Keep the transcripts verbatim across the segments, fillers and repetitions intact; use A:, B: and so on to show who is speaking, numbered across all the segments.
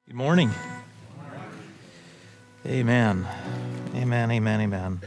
A: Good morning. Amen. Amen, amen, amen.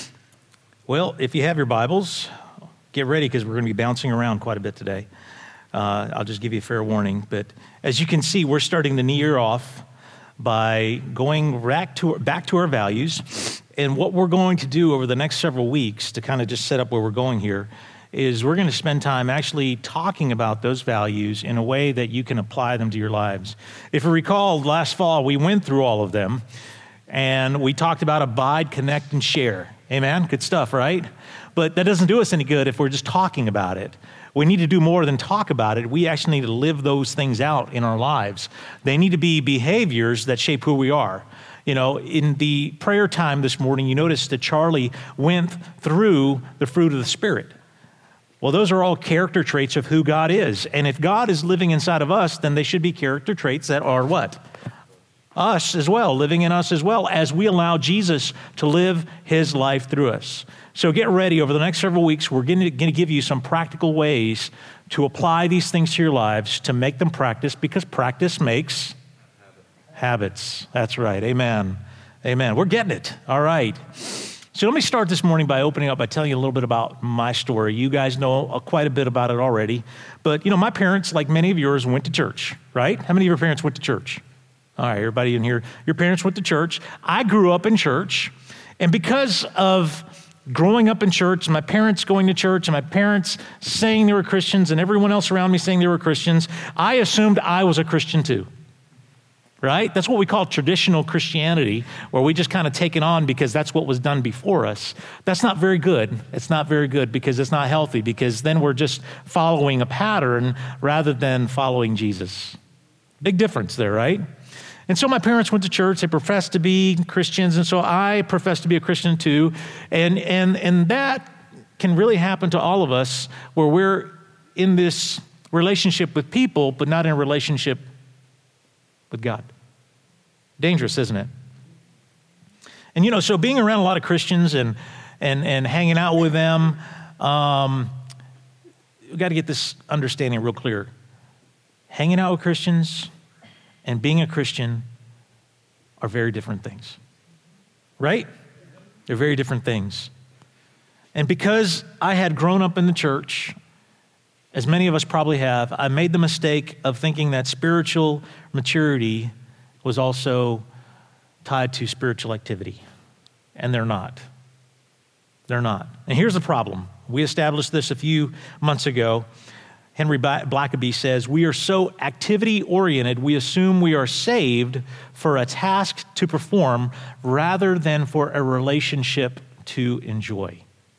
A: Well, if you have your Bibles, get ready because we're going to be bouncing around quite a bit today. Uh, I'll just give you a fair warning. But as you can see, we're starting the new year off by going back to, back to our values. And what we're going to do over the next several weeks to kind of just set up where we're going here is we're going to spend time actually talking about those values in a way that you can apply them to your lives. If you recall, last fall, we went through all of them, and we talked about abide, connect, and share. Amen? Good stuff, right? But that doesn't do us any good if we're just talking about it. We need to do more than talk about it. We actually need to live those things out in our lives. They need to be behaviors that shape who we are. You know, in the prayer time this morning, you noticed that Charlie went through the fruit of the Spirit. Well, those are all character traits of who God is. And if God is living inside of us, then they should be character traits that are what? Us as well, living in us as well, as we allow Jesus to live his life through us. So get ready. Over the next several weeks, we're going to, going to give you some practical ways to apply these things to your lives, to make them practice, because practice makes habits. That's right. Amen. Amen. We're getting it. All right. So let me start this morning by opening up by telling you a little bit about my story. You guys know quite a bit about it already. But, you know, my parents, like many of yours, went to church, right? How many of your parents went to church? All right, everybody in here, your parents went to church. I grew up in church. And because of growing up in church, my parents going to church, and my parents saying they were Christians, and everyone else around me saying they were Christians, I assumed I was a Christian too. Right? That's what we call traditional Christianity, where we just kind of take it on because that's what was done before us. That's not very good. It's not very good because it's not healthy, because then we're just following a pattern rather than following Jesus. Big difference there, right? And so my parents went to church. They professed to be Christians, and so I professed to be a Christian too. And, and, and that can really happen to all of us, where we're in this relationship with people, but not in a relationship with God. Dangerous, isn't it? And, you know, so being around a lot of Christians and and and hanging out with them, um, we've got to get this understanding real clear. Hanging out with Christians and being a Christian are very different things, right? They're very different things. And because I had grown up in the church, as many of us probably have, I made the mistake of thinking that spiritual maturity was also tied to spiritual activity. And they're not. They're not. And here's the problem. We established this a few months ago. Henry Blackaby says, we are so activity-oriented, we assume we are saved for a task to perform rather than for a relationship to enjoy.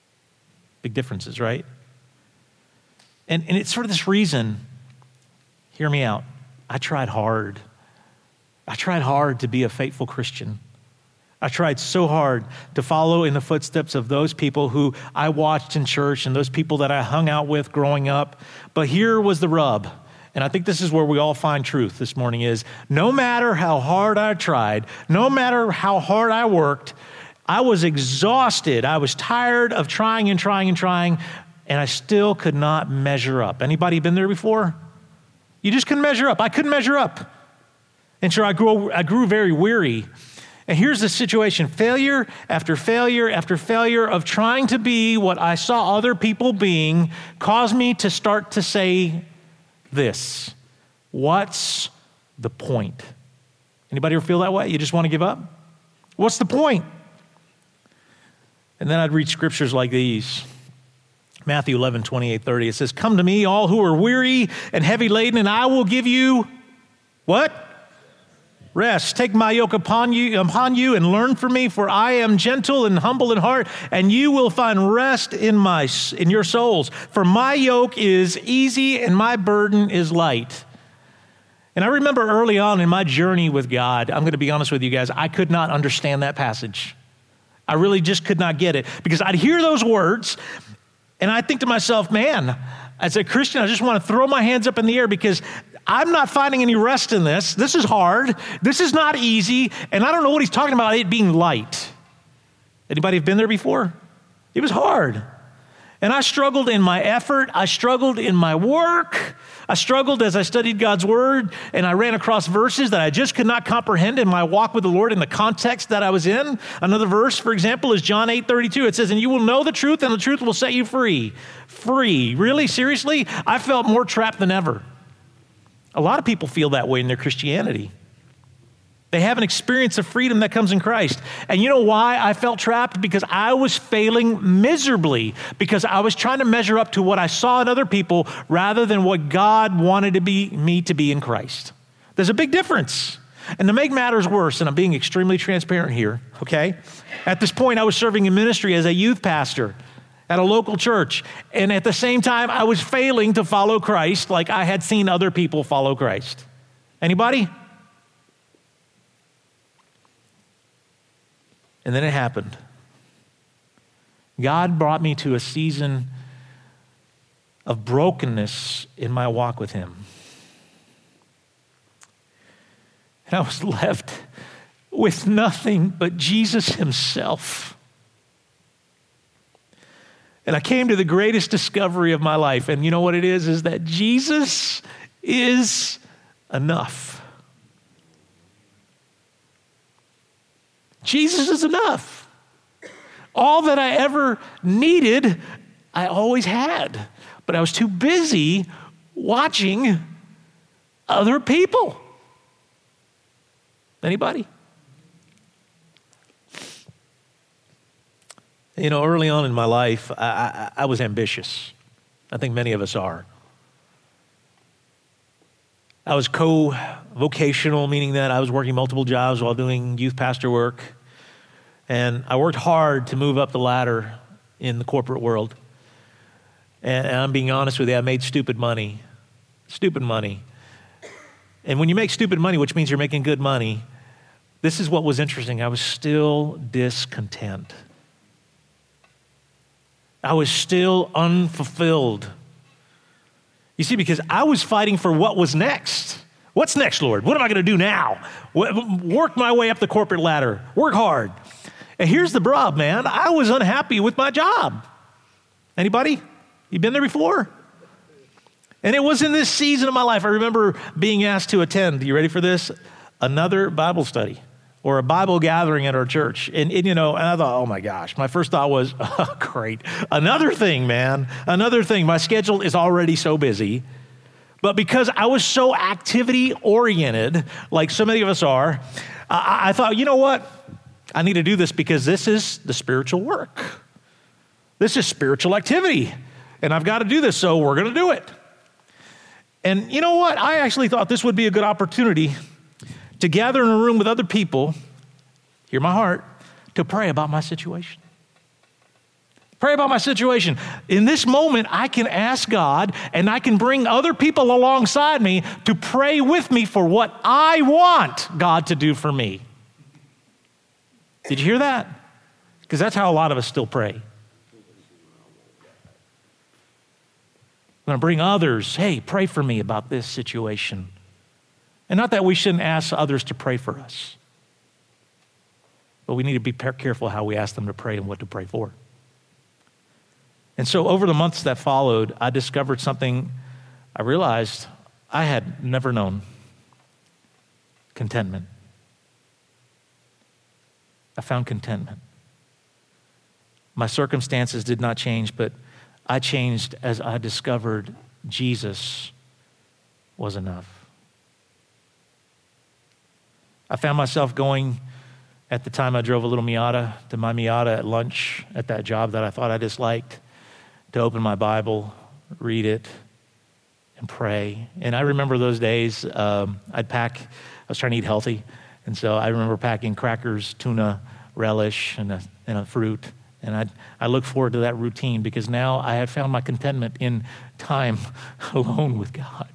A: Big differences, right? And, and it's for this reason, hear me out, I tried hard. I tried hard to be a faithful Christian. I tried so hard to follow in the footsteps of those people who I watched in church and those people that I hung out with growing up. But here was the rub, and I think this is where we all find truth this morning is, no matter how hard I tried, no matter how hard I worked, I was exhausted. I was tired of trying and trying and trying, and I still could not measure up. Anybody been there before? You just couldn't measure up. I couldn't measure up. And so I grew, I grew very weary. And here's the situation. Failure after failure after failure of trying to be what I saw other people being caused me to start to say this. What's the point? Anybody ever feel that way? You just want to give up? What's the point? And then I'd read scriptures like these. Matthew eleven, twenty-eight, thirty. It says, come to me, all who are weary and heavy laden, and I will give you what? Rest. Take my yoke upon you, upon you and learn from me, for I am gentle and humble in heart, and you will find rest in my in your souls. For my yoke is easy and my burden is light. And I remember early on in my journey with God, I'm going to be honest with you guys, I could not understand that passage. I really just could not get it, because I'd hear those words and I think to myself, man, as a Christian, I just want to throw my hands up in the air because I'm not finding any rest in this. This is hard. This is not easy. And I don't know what he's talking about, it being light. Anybody have been there before? It was hard. And I struggled in my effort. I struggled in my work. I struggled as I studied God's word, and I ran across verses that I just could not comprehend in my walk with the Lord in the context that I was in. Another verse, for example, is John eight thirty-two. It says, and you will know the truth, and the truth will set you free. Free. Really? Seriously? I felt more trapped than ever. A lot of people feel that way in their Christianity. They have an experience of freedom that comes in Christ. And you know why I felt trapped? Because I was failing miserably, because I was trying to measure up to what I saw in other people rather than what God wanted to be me to be in Christ. There's a big difference. And to make matters worse, and I'm being extremely transparent here, okay? At this point, I was serving in ministry as a youth pastor at a local church. And at the same time, I was failing to follow Christ like I had seen other people follow Christ. Anybody? And then it happened. God brought me to a season of brokenness in my walk with him. And I was left with nothing but Jesus himself. And I came to the greatest discovery of my life. And you know what it is? Is that Jesus is enough. Jesus is enough. All that I ever needed, I always had. But I was too busy watching other people. Anybody? You know, early on in my life, I, I, I was ambitious. I think many of us are. I was co-vocational, meaning that I was working multiple jobs while doing youth pastor work. And I worked hard to move up the ladder in the corporate world. And, and I'm being honest with you, I made stupid money. Stupid money. And when you make stupid money, which means you're making good money, this is what was interesting. I was still discontent. I was still unfulfilled. You see, because I was fighting for what was next. What's next, Lord? What am I going to do now? Work my way up the corporate ladder. Work hard. And here's the rub, man. I was unhappy with my job. Anybody? You been there before? And it was in this season of my life. I remember being asked to attend, you ready for this? Another Bible study or a Bible gathering at our church. And, and you know, and I thought, oh my gosh. My first thought was, oh, great. Another thing, man. Another thing. My schedule is already so busy. But because I was so activity-oriented, like so many of us are, I, I thought, you know what? I need to do this because this is the spiritual work. This is spiritual activity. And I've got to do this, so we're going to do it. And you know what? I actually thought this would be a good opportunity to gather in a room with other people, hear my heart, to pray about my situation. Pray about my situation. In this moment, I can ask God, and I can bring other people alongside me to pray with me for what I want God to do for me. Did you hear that? Because that's how a lot of us still pray. I'm going to bring others, hey, pray for me about this situation. And not that we shouldn't ask others to pray for us, but we need to be careful how we ask them to pray and what to pray for. And so over the months that followed, I discovered something I realized I had never known: contentment. I found contentment. My circumstances did not change, but I changed as I discovered Jesus was enough. I found myself going, at the time I drove a little Miata, to my Miata at lunch at that job that I thought I disliked, to open my Bible, read it, and pray. And I remember those days, um, I'd pack, I was trying to eat healthy, and so I remember packing crackers, tuna, relish, and a, and a fruit. And I I look forward to that routine because now I have found my contentment in time alone with God.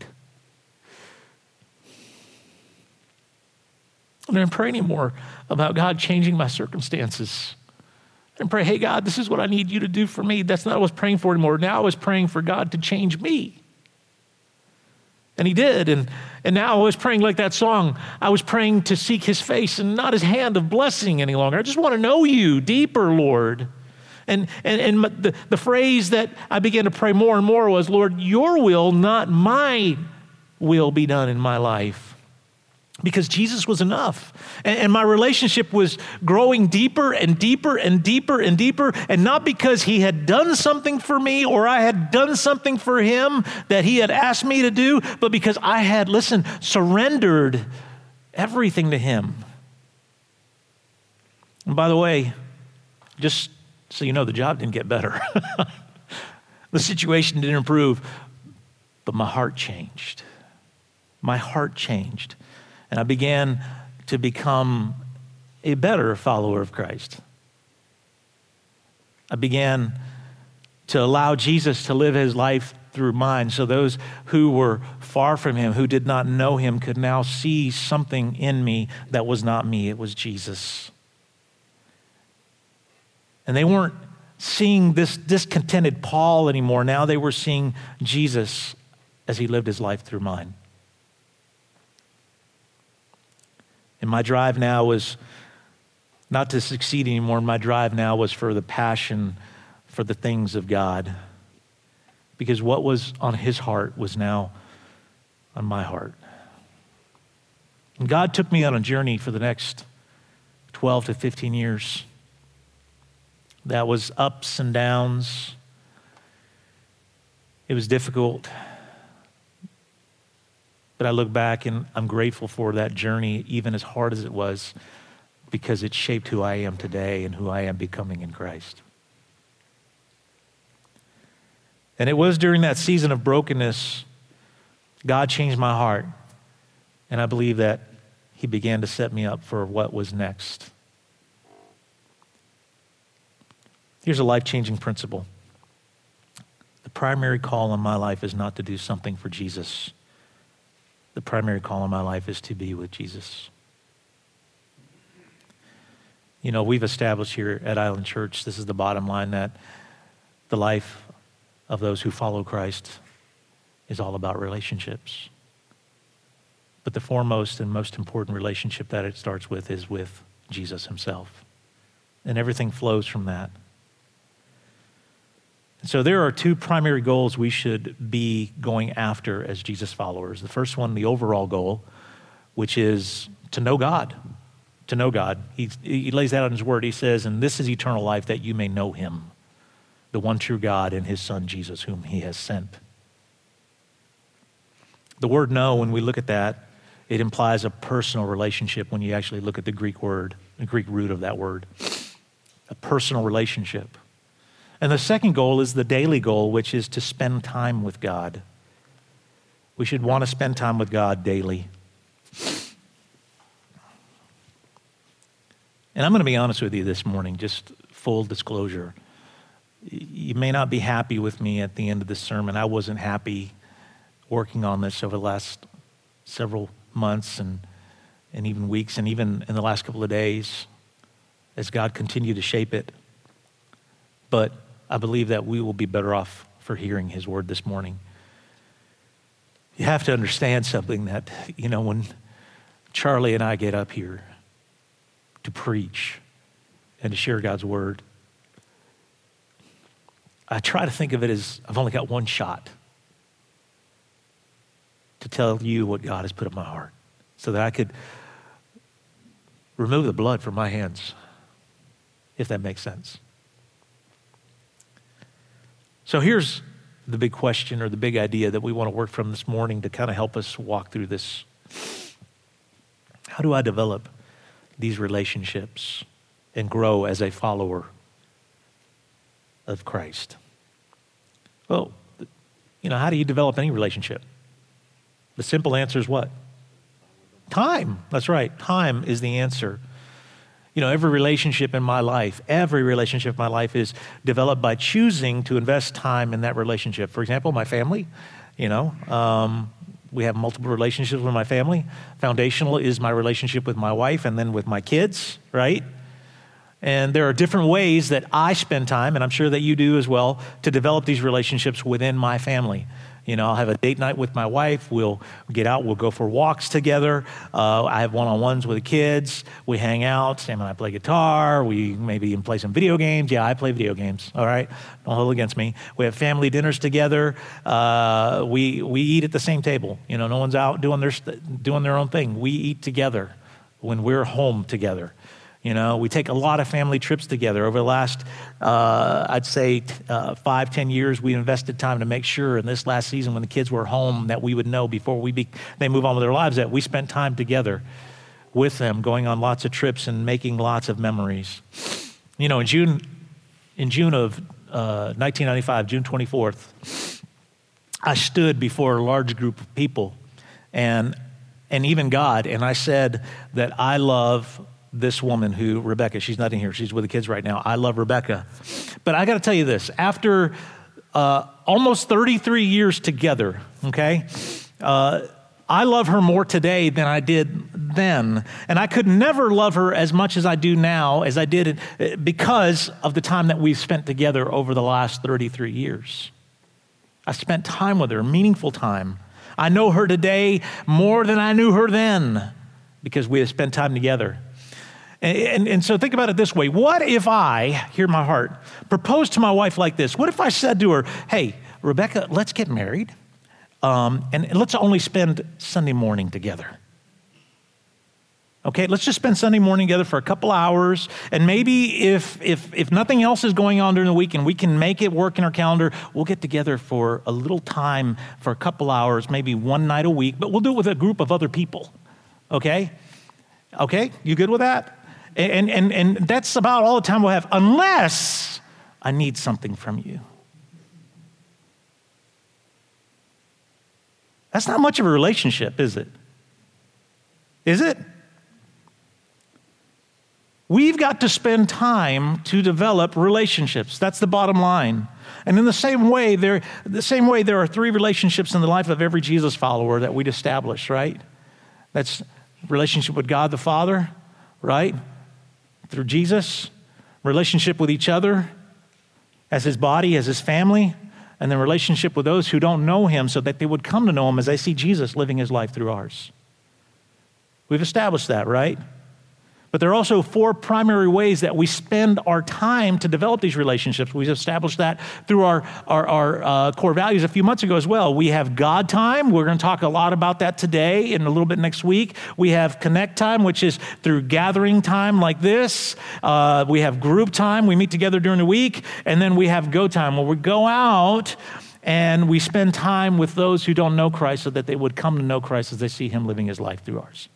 A: I didn't pray anymore about God changing my circumstances. I didn't pray, hey, God, this is what I need you to do for me. That's not what I was praying for anymore. Now I was praying for God to change me. And he did. And, and now I was praying like that song. I was praying to seek his face and not his hand of blessing any longer. I just want to know you deeper, Lord.
B: And, and, and the, the phrase that I began to pray more and more was, Lord, your will, not my will, be done in my life. Because Jesus was enough. And, and my relationship was growing deeper and deeper and deeper and deeper. And not because he had done something for me or I had done something for him that he had asked me to do, but because I had, listen, surrendered everything to him. And by the way, just so you know, the job didn't get better. The situation didn't improve, but my heart changed. My heart changed. And I began to become a better follower of Christ. I began to allow Jesus to live his life through mine, so those who were far from him, who did not know him, could now see something in me that was not me. It was Jesus. And they weren't seeing this discontented Paul anymore. Now they were seeing Jesus as he lived his life through mine. And my drive now was not to succeed anymore. My drive now was for the passion for the things of God. Because what was on his heart was now on my heart. And God took me on a journey for the next twelve to fifteen years. That was ups and downs. It was difficult. But I look back and I'm grateful for that journey, even as hard as it was, because it shaped who I am today and who I am becoming in Christ. And it was during that season of brokenness, God changed my heart. And I believe that he began to set me up for what was next. Here's a life-changing principle. The primary call in my life is not to do something for Jesus. The primary call in my life is to be with Jesus. You know, we've established here at Island Church, this is the bottom line, that the life of those who follow Christ is all about relationships. But the foremost and most important relationship that it starts with is with Jesus himself. And everything flows from that. So there are two primary goals we should be going after as Jesus followers. The first one, the overall goal, which is to know God. To know God. He, he lays that out in his word. He says, and this is eternal life, that you may know him, the one true God and his son Jesus, whom he has sent. The word know, when we look at that, it implies a personal relationship when you actually look at the Greek word, the Greek root of that word. A personal relationship. And the second goal is the daily goal, which is to spend time with God. We should want to spend time with God daily. And I'm going to be honest with you this morning, just full disclosure. You may not be happy with me at the end of this sermon. I wasn't happy working on this over the last several months and, and even weeks and even in the last couple of days as God continued to shape it. But I believe that we will be better off for hearing his word this morning. You have to understand something that, you know, when Charlie and I get up here to preach and to share God's word, I try to think of it as I've only got one shot to tell you what God has put in my heart so that I could remove the blood from my hands, if that makes sense. So here's the big question or the big idea that we want to work from this morning to kind of help us walk through this. How do I develop these relationships and grow as a follower of Christ? Well, you know, how do you develop any relationship? The simple answer is what? Time. That's right. Time is the answer. You know, every relationship in my life, every relationship in my life is developed by choosing to invest time in that relationship. For example, my family, you know, um, we have multiple relationships with my family. Foundational is my relationship with my wife and then with my kids, right? And there are different ways that I spend time, and I'm sure that you do as well, to develop these relationships within my family. You know, I'll have a date night with my wife. We'll get out. We'll go for walks together. Uh, I have one-on-ones with the kids. We hang out. Sam and I play guitar. We maybe even play some video games. Yeah, I play video games. All right, don't hold against me. We have family dinners together. Uh, we we eat at the same table. You know, no one's out doing their doing their own thing. We eat together when we're home together. You know, we take a lot of family trips together. Over the last, uh, I'd say, uh, five, ten years, we invested time to make sure in this last season when the kids were home that we would know before we be, they move on with their lives that we spent time together with them, going on lots of trips and making lots of memories. You know, in June, in June of uh, nineteen ninety-five, June twenty-fourth, I stood before a large group of people and and even God, and I said that I love this woman who, Rebecca, she's not in here. She's with the kids right now. I love Rebecca. But I got to tell you this. After uh, almost thirty-three years together, okay, uh, I love her more today than I did then. And I could never love her as much as I do now, as I did because of the time that we've spent together over the last thirty-three years. I spent time with her, meaningful time. I know her today more than I knew her then because we have spent time together. And, and, and so think about it this way. What if I, hear my heart, proposed to my wife like this? What if I said to her, hey, Rebecca, let's get married, um, and let's only spend Sunday morning together. Okay, let's just spend Sunday morning together for a couple hours, and maybe if, if, if nothing else is going on during the week and we can make it work in our calendar, we'll get together for a little time for a couple hours, maybe one night a week, but we'll do it with a group of other people, okay? Okay, you good with that? And, and, and that's about all the time we'll have, unless I need something from you. That's not much of a relationship, is it? Is it? We've got to spend time to develop relationships. That's the bottom line. And in the same way, there, the same way, there are three relationships in the life of every Jesus follower that we'd establish, right? That's relationship with God the Father, right? Through Jesus, relationship with each other as his body, as his family, and then relationship with those who don't know him so that they would come to know him as they see Jesus living his life through ours. We've established that, right? But there are also four primary ways that we spend our time to develop these relationships. We've established that through our, our, our uh, core values a few months ago as well. We have God time. We're going to talk a lot about that today and a little bit next week. We have connect time, which is through gathering time like this. Uh, we have group time. We meet together during the week. And then we have go time, where we go out and we spend time with those who don't know Christ so that they would come to know Christ as they see him living his life through ours.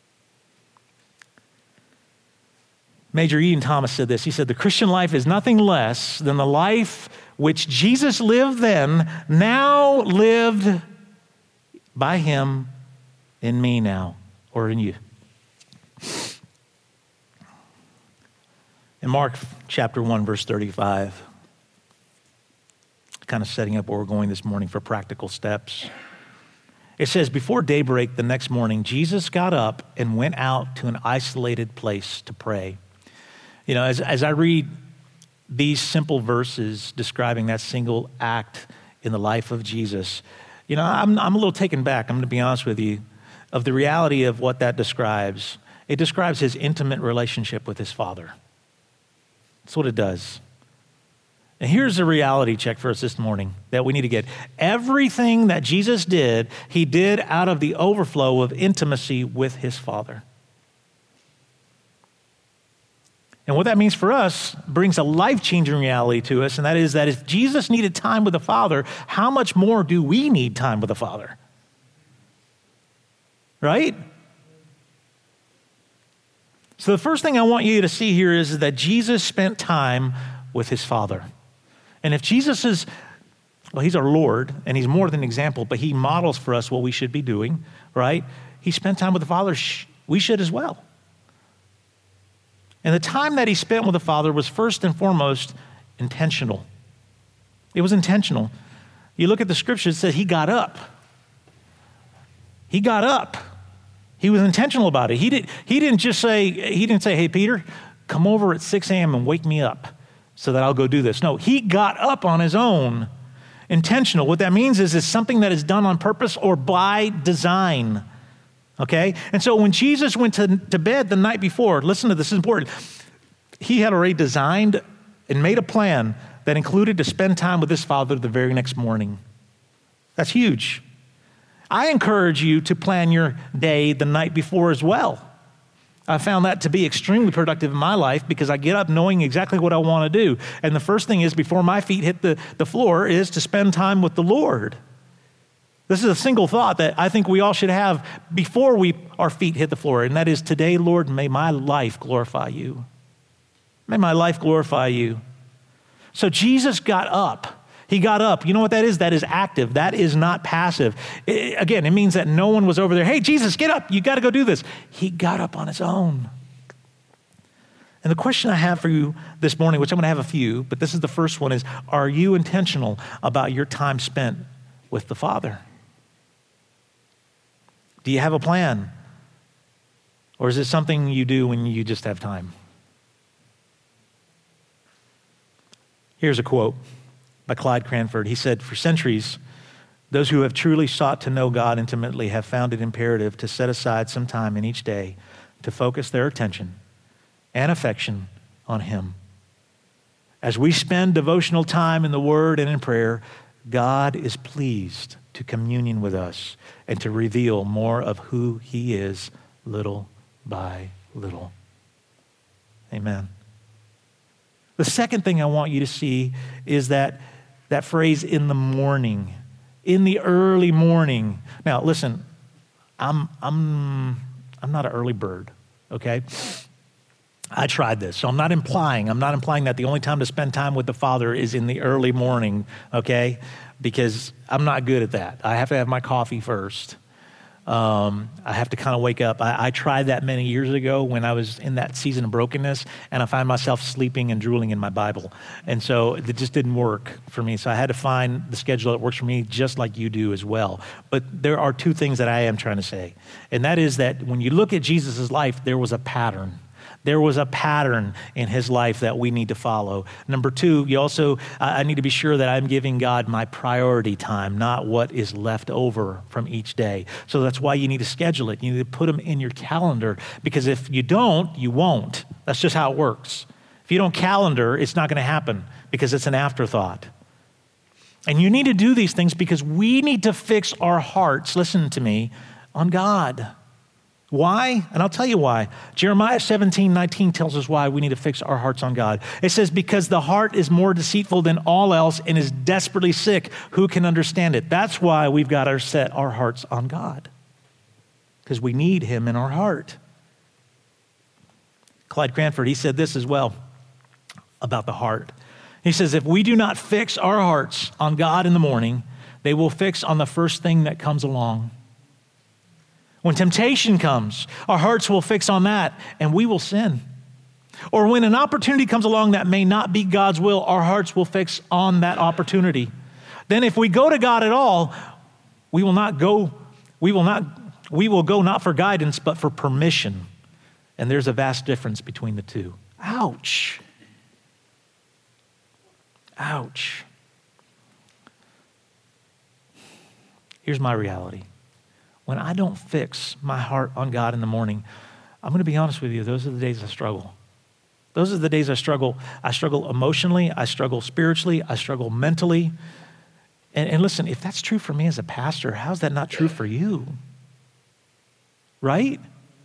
B: Major Ian Thomas said this. He said, the Christian life is nothing less than the life which Jesus lived then, now lived by him in me now, or in you. In Mark chapter one, verse thirty-five, kind of setting up where we're going this morning for practical steps. It says, before daybreak the next morning, Jesus got up and went out to an isolated place to pray. You know, as, as I read these simple verses describing that single act in the life of Jesus, you know, I'm, I'm a little taken back, I'm going to be honest with you, of the reality of what that describes. It describes his intimate relationship with his Father. That's what it does. And here's the reality check for us this morning that we need to get. Everything that Jesus did, he did out of the overflow of intimacy with his Father. And what that means for us brings a life-changing reality to us, and that is that if Jesus needed time with the Father, how much more do we need time with the Father? Right? So the first thing I want you to see here is that Jesus spent time with his Father. And if Jesus is, well, he's our Lord, and he's more than an example, but he models for us what we should be doing, right? He spent time with the Father. We should as well. And the time that he spent with the Father was first and foremost intentional. It was intentional. You look at the scripture, it says he got up. He got up. He was intentional about it. He, did, he didn't just say, he didn't say, hey, Peter, come over at six a.m. and wake me up so that I'll go do this. No, he got up on his own.
A: Intentional. What that means is it's something that is done on purpose or by design. Okay? And so when Jesus went to, to bed the night before, listen to this, this is important. He had already designed and made a plan that included to spend time with his Father the very next morning. That's huge. I encourage you to plan your day the night before as well. I found that to be extremely productive in my life because I get up knowing exactly what I want to do. And the first thing is, before my feet hit the, the floor, is to spend time with the Lord. This is a single thought that I think we all should have before we our feet hit the floor, and that is, today, Lord, may my life glorify you. May my life glorify you. So Jesus got up. He got up. You know what that is? That is active. That is not passive. It, again, it means that no one was over there. Hey, Jesus, get up. You got to go do this. He got up on his own. And the question I have for you this morning, which I'm going to have a few, but this is the first one, is, are you intentional about your time spent with the Father? Do you have a plan? Or is it something you do when you just have time? Here's a quote by Clyde Cranford. He said, "For centuries, those who have truly sought to know God intimately have found it imperative to set aside some time in each day to focus their attention and affection on Him. As we spend devotional time in the Word and in prayer, God is pleased to communion with us and to reveal more of who He is little by little." Amen. The second thing I want you to see is that that phrase, in the morning, in the early morning. Now, listen, I'm I'm I'm not an early bird, okay? I tried this, so I'm not implying, I'm not implying that the only time to spend time with the Father is in the early morning, okay? Because I'm not good at that. I have to have my coffee first. Um, I have to kind of wake up. I, I tried that many years ago when I was in that season of brokenness, and I find myself sleeping and drooling in my Bible. And so it just didn't work for me. So I had to find the schedule that works for me, just like you do as well. But there are two things that I am trying to say. And that is that when you look at Jesus' life, there was a pattern. There was a pattern in his life that we need to follow. Number two, you also, I need to be sure that I'm giving God my priority time, not what is left over from each day. So that's why you need to schedule it. You need to put them in your calendar, because if you don't, you won't. That's just how it works. If you don't calendar, it's not going to happen because it's an afterthought. And you need to do these things because we need to fix our hearts, listen to me, on God. Why? And I'll tell you why. Jeremiah seventeen nineteen tells us why we need to fix our hearts on God. It says, because the heart is more deceitful than all else and is desperately sick. Who can understand it? That's why we've got to set our hearts on God, because we need Him in our heart. Clyde Cranford, he said this as well about the heart. He says, if we do not fix our hearts on God in the morning, they will fix on the first thing that comes along. When temptation comes, our hearts will fix on that and we will sin. Or when an opportunity comes along that may not be God's will, our hearts will fix on that opportunity. Then if we go to God at all, we will not go, we will not, we will go not for guidance, but for permission. And there's a vast difference between the two. Ouch. Ouch. Here's my reality. When I don't fix my heart on God in the morning, I'm going to be honest with you, those are the days I struggle. Those are the days I struggle. I struggle emotionally. I struggle spiritually. I struggle mentally. And, and listen, if that's true for me as a pastor, how's that not true for you? Right?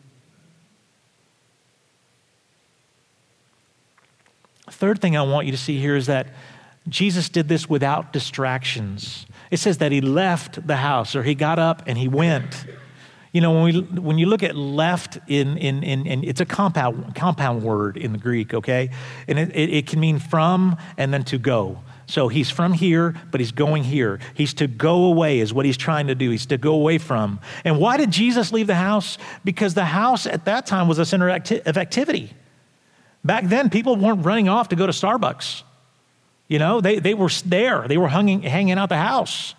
A: Third thing I want you to see here is that Jesus did this without distractions. It says that he left the house, or he got up and he went. You know, when we when you look at left in in in, in it's a compound compound word in the Greek, okay, and it, it, it can mean from and then to go. So he's from here, but he's going here. He's to go away is what he's trying to do. He's to go away from. And why did Jesus leave the house? Because the house at that time was a center of activity. Back then, people weren't running off to go to Starbucks. You know, they, they were there. They were hanging, hanging out the house.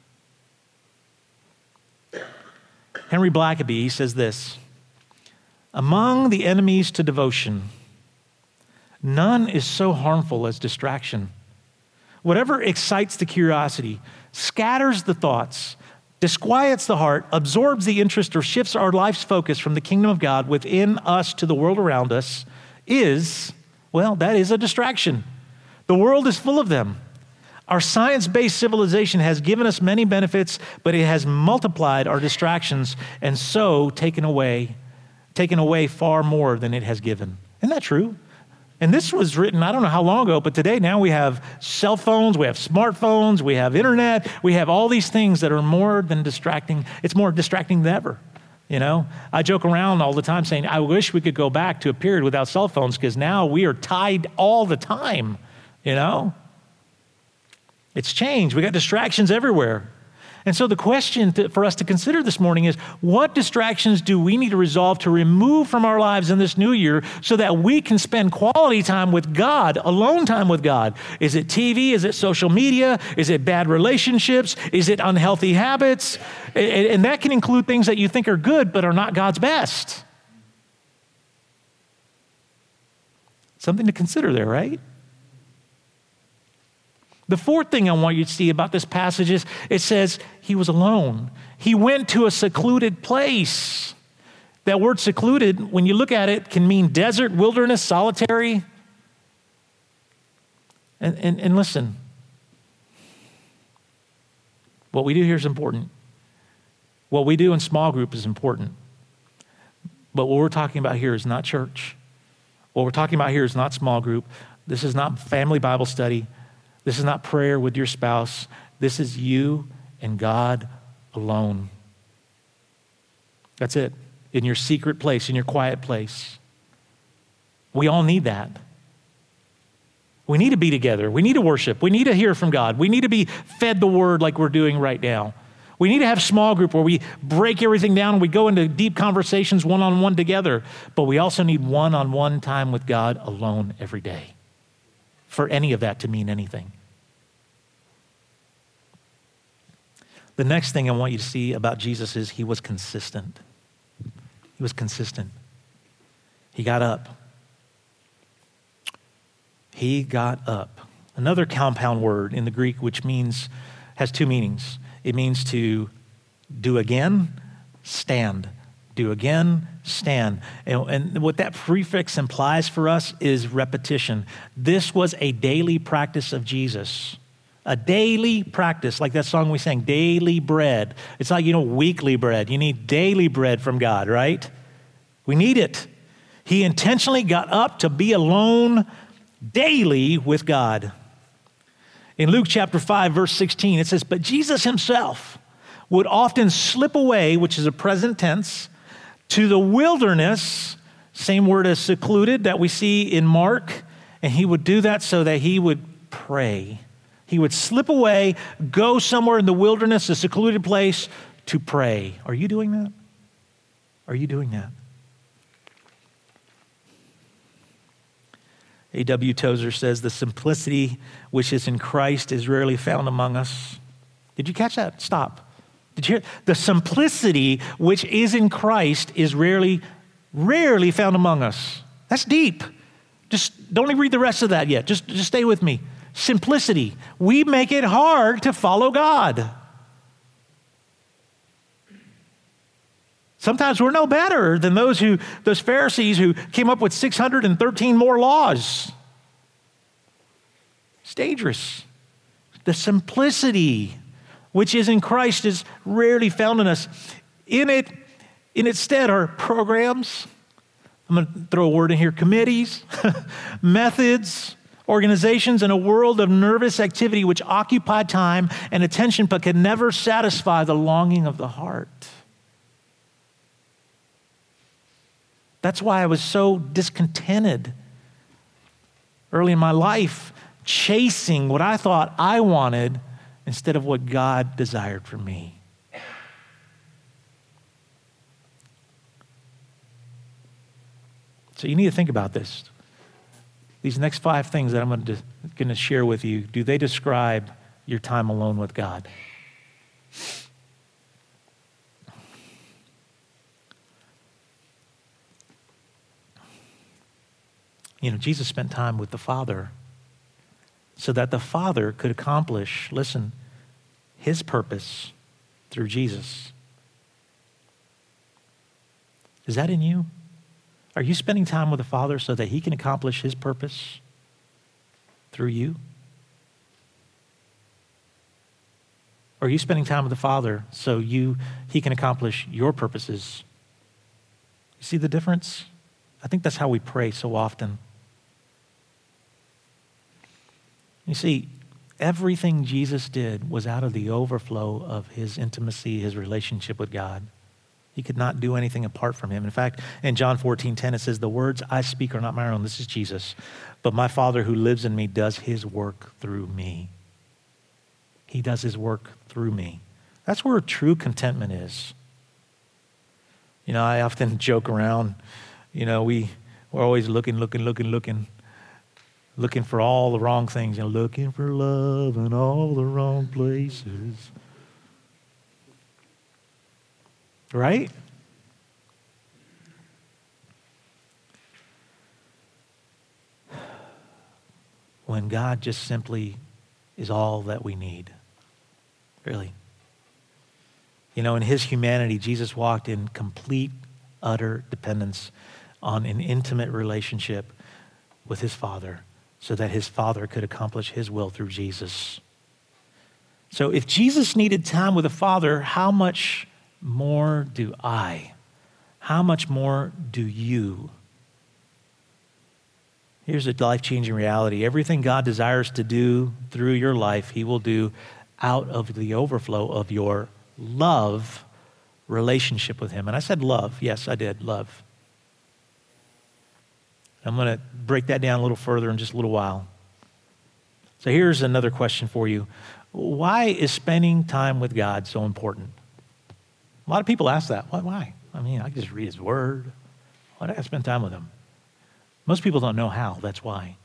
A: Henry Blackaby says this: among the enemies to devotion, none is so harmful as distraction.
B: whatever excites the curiosity, scatters the thoughts, disquiets the heart, absorbs the interest, or shifts our life's focus from the kingdom of God within us to the world around us is, well, that is a distraction. The world is full of them. Our science-based civilization has given us many benefits, but it has multiplied our distractions and so taken away, taken away far more than it has given. Isn't that true? And this was written, I don't know how long ago, but today now we have cell phones, we have smartphones, we have internet, we have all these things that are more than distracting. It's more distracting than ever. You know, I joke around all the time saying, I wish we could go back to a period without cell phones because now we are tied all the time, you know? It's changed. We got distractions everywhere. And so the question to, for us to consider this morning is, what distractions do we need to resolve to remove from our lives in this new year so that we can spend quality time with God, alone time with God? Is it T V? Is it social media? Is it bad relationships? Is it unhealthy habits? And, and that can include things that you think are good but are not God's best. Something to consider there, right? The fourth thing I want you to see about this passage is it says he was alone. He went to a secluded place. That word secluded, when you look at it, can mean desert, wilderness, solitary. And, and, and listen, what we do here is important. What we do in small group is important. But what we're talking about here is not church. What we're talking about here is not small group. This is not family Bible study. This is not prayer with your spouse. This is you and God alone. That's it. In your secret place, in your quiet place. We all need that. We need to be together. We need to worship. We need to hear from God. We need to be fed the word like we're doing right now. We need to have small group where we break everything down and we go into deep conversations one-on-one together. But we also need one-on-one time with God alone every day, for any of that to mean anything. The next thing I want you to see about Jesus is he was consistent. He was consistent. He got up. He got up. Another compound word in the Greek which means, has two meanings. It means to do again, stand. Do again, stand. And, and what that prefix implies for us is repetition. This was a daily practice of Jesus. A daily practice, like that song we sang, daily bread. It's like, you know, weekly bread. You need daily bread from God, right? We need it. He intentionally got up to be alone daily with God. In Luke chapter five, verse sixteen, it says, but Jesus himself would often slip away, which is a present tense, to the wilderness, same word as secluded that we see in Mark, and he would do that so that he would pray. He would slip away, go somewhere in the wilderness, a secluded place, to pray. Are you doing that? Are you doing that? A W Tozer says, the simplicity which is in Christ is rarely found among us. Did you catch that? Stop. Did you hear? The simplicity which is in Christ is rarely, rarely found among us. That's deep. Just don't even read the rest of that yet. Just, just stay with me. Simplicity. We make it hard to follow God. Sometimes we're no better than those who, those Pharisees who came up with six hundred thirteen more laws. It's dangerous. The simplicity which is in Christ is rarely found in us. In it, in its stead are programs. I'm going to throw a word in here. Committees, methods, organizations, and a world of nervous activity which occupy time and attention but can never satisfy the longing of the heart. That's why I was so discontented early in my life, chasing what I thought I wanted instead of what God desired for me. So you need to think about this. These next five things that I'm going to, going to share with you, do they describe your time alone with God? You know, Jesus spent time with the Father. so that the Father could accomplish, listen, his purpose through Jesus. Is that in you? Are you spending time with the Father so that he can accomplish his purpose through you? Or are you spending time with the Father so you he can accomplish your purposes? You see the difference? I think that's how we pray so often. You see, everything Jesus did was out of the overflow of his intimacy, his relationship with God. He could not do anything apart from him. In fact, in John fourteen ten, it says, the words I speak are not my own. This is Jesus. But my Father who lives in me does his work through me. He does his work through me. That's where true contentment is. You know, I often joke around, you know, we, we're always looking, looking, looking, looking, looking for all the wrong things, you know, looking for love in all the wrong places. Right? When God just simply is all that we need. Really. You know, in his humanity, Jesus walked in complete, utter dependence on an intimate relationship with his Father so that his Father could accomplish his will through Jesus. So if Jesus needed time with the Father, how much more do I? How much more do you? Here's a life-changing reality. Everything God desires to do through your life, he will do out of the overflow of your love relationship with him. And I said love. Yes, I did. Love. I'm going to break that down a little further in just a little while. So here's another question for you. Why is spending time with God so important? A lot of people ask that. Why? Why? I mean, I can just read his word. Why do I spend time with him? Most people don't know how. That's why.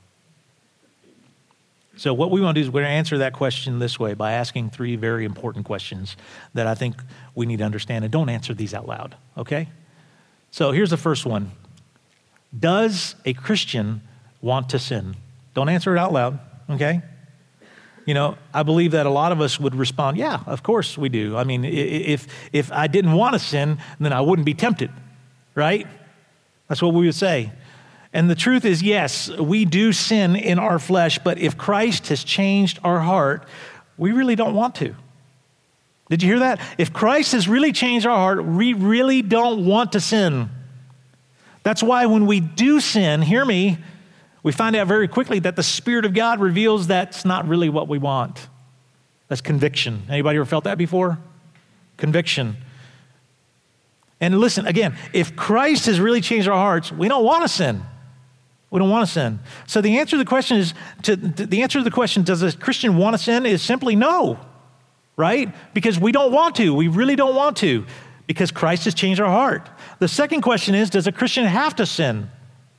B: So what we want to do is we're going to answer that question this way by asking three very important questions that I think we need to understand. And don't answer these out loud, okay? So here's the first one. Does a Christian want to sin? Don't answer it out loud, okay? You know, I believe that a lot of us would respond, yeah, of course we do. I mean, if if I didn't want to sin, then I wouldn't be tempted, right? That's what we would say. And the truth is, yes, we do sin in our flesh, but if Christ has changed our heart, we really don't want to. Did you hear that? If Christ has really changed our heart, we really don't want to sin. That's why when we do sin, hear me, we find out very quickly that the Spirit of God reveals that's not really what we want. That's conviction. Anybody ever felt that before? Conviction. And listen, again, if Christ has really changed our hearts, we don't want to sin. We don't want to sin. So the answer to the question is, to, the answer to the question, does a Christian want to sin, is simply no, right? Because we don't want to. We really don't want to, because Christ has changed our heart. The second question is, does a Christian have to sin?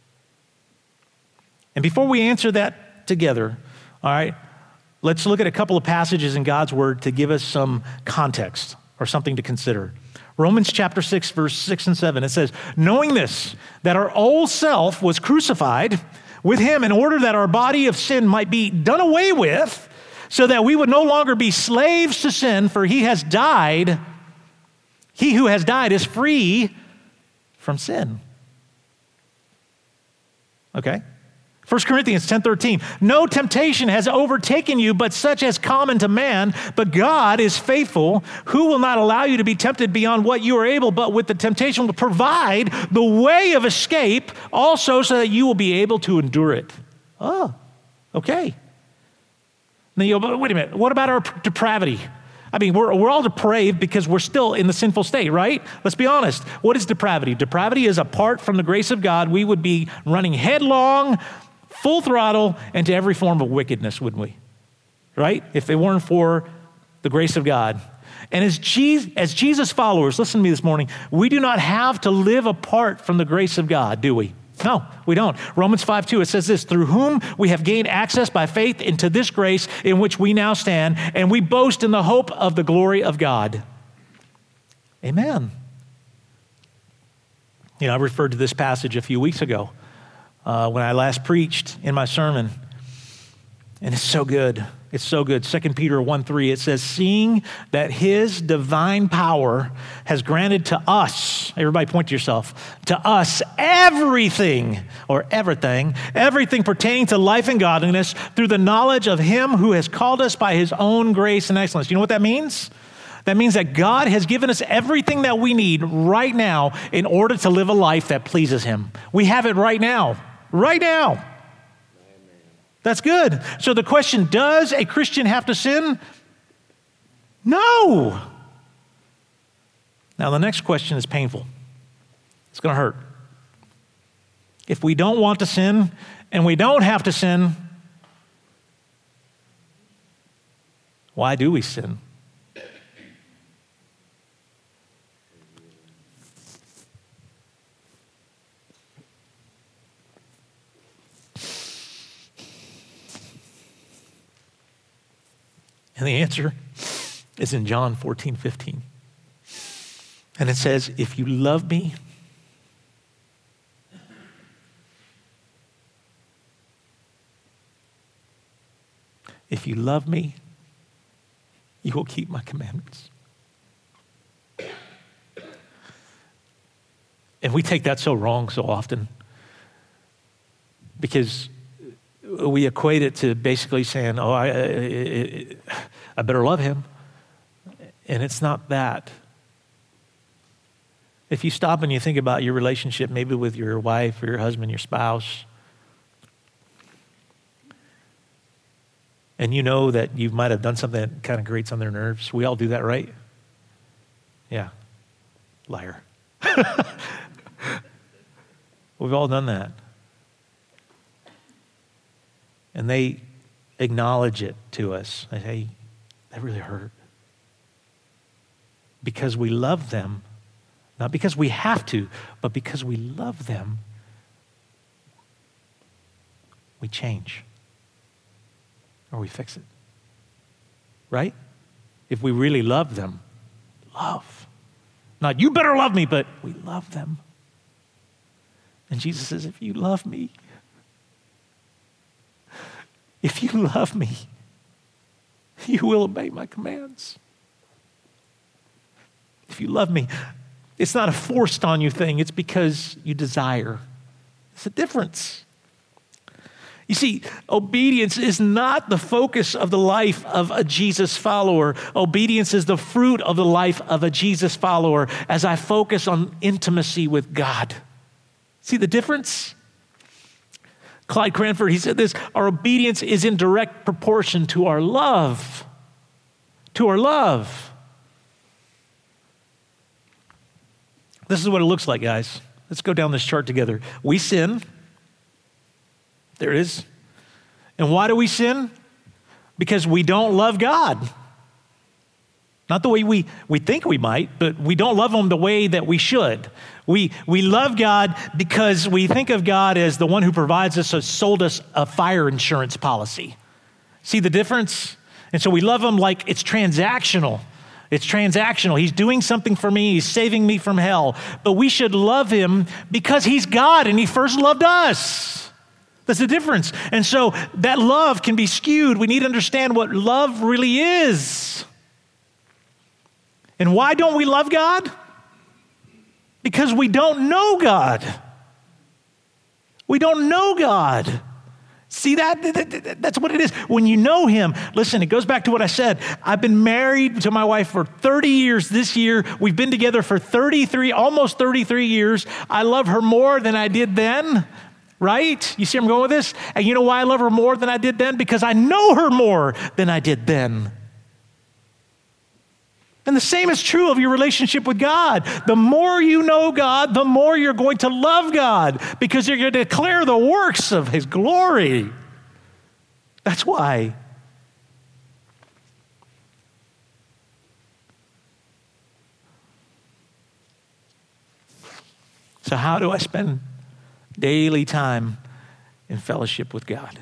B: And before we answer that together, all right, let's look at a couple of passages in God's Word to give us some context or something to consider. Romans chapter six, verse six and seven, it says, knowing this, that our old self was crucified with him in order that our body of sin might be done away with, so that we would no longer be slaves to sin, for he has died. He who has died is free from sin. Okay? First Corinthians ten thirteen, no temptation has overtaken you, but such as common to man, but God is faithful, who will not allow you to be tempted beyond what you are able, but with the temptation will provide the way of escape also so that you will be able to endure it. Oh, okay. Now you go, but wait a minute, what about our depravity? I mean, we're, we're all depraved because we're still in the sinful state, right? Let's be honest. What is depravity? Depravity is apart from the grace of God. We would be running headlong, full throttle into every form of wickedness, wouldn't we? Right? If it weren't for the grace of God. And as Jesus, as Jesus followers, listen to me this morning, we do not have to live apart from the grace of God, do we? No, we don't. Romans five two, it says this, through whom we have gained access by faith into this grace in which we now stand, and we boast in the hope of the glory of God. Amen. You know, I referred to this passage a few weeks ago uh, when I last preached in my sermon. And it's so good. It's so good. Second Peter one three, it says, seeing that his divine power has granted to us, everybody point to yourself, to us everything, or everything, everything pertaining to life and godliness through the knowledge of him who has called us by his own grace and excellence. You know what that means? That means that God has given us everything that we need right now in order to live a life that pleases him. We have it right now, right now. That's good. So the question, does a Christian have to sin? No. Now the next question is painful. It's going to hurt. If we don't want to sin and we don't have to sin, why do we sin? And the answer is in John fourteen fifteen. And it says, if you love me, if you love me, you will keep my commandments. And we take that so wrong so often because we equate it to basically saying, oh, I, I, I better love him. And it's not that. If you stop and you think about your relationship, maybe with your wife or your husband, your spouse, and you know that you might have done something that kind of grates on their nerves. We all do that, right? Yeah. Liar. We've all done that. And they acknowledge it to us. They say, hey, that really hurt. Because we love them, not because we have to, but because we love them, we change. Or we fix it. Right? If we really love them, love. Not, you better love me, but we love them. And Jesus says, if you love me, if you love me, you will obey my commands. If you love me, it's not a forced on you thing. It's because you desire. It's a difference. You see, obedience is not the focus of the life of a Jesus follower. Obedience is the fruit of the life of a Jesus follower as I focus on intimacy with God. See the difference? Clyde Cranford, he said this, our obedience is in direct proportion to our love. To our love. This is what it looks like, guys. Let's go down this chart together. We sin. There it is. And why do we sin? Because we don't love God. Not the way we, we think we might, but we don't love him the way that we should. We, we love God because we think of God as the one who provides us or sold us a fire insurance policy. See the difference? And so we love him like it's transactional. It's transactional. He's doing something for me. He's saving me from hell. But we should love him because he's God and he first loved us. That's the difference. And so that love can be skewed. We need to understand what love really is. And why don't we love God? Because we don't know God. We don't know God. See that? That's what it is. When you know him, listen, it goes back to what I said. I've been married to my wife for thirty years this year. We've been together for thirty-three, almost thirty-three years. I love her more than I did then, right? You see where I'm going with this? And you know why I love her more than I did then? Because I know her more than I did then. And the same is true of your relationship with God. The more you know God, the more you're going to love God because you're going to declare the works of his glory. That's why. So how do I spend daily time in fellowship with God?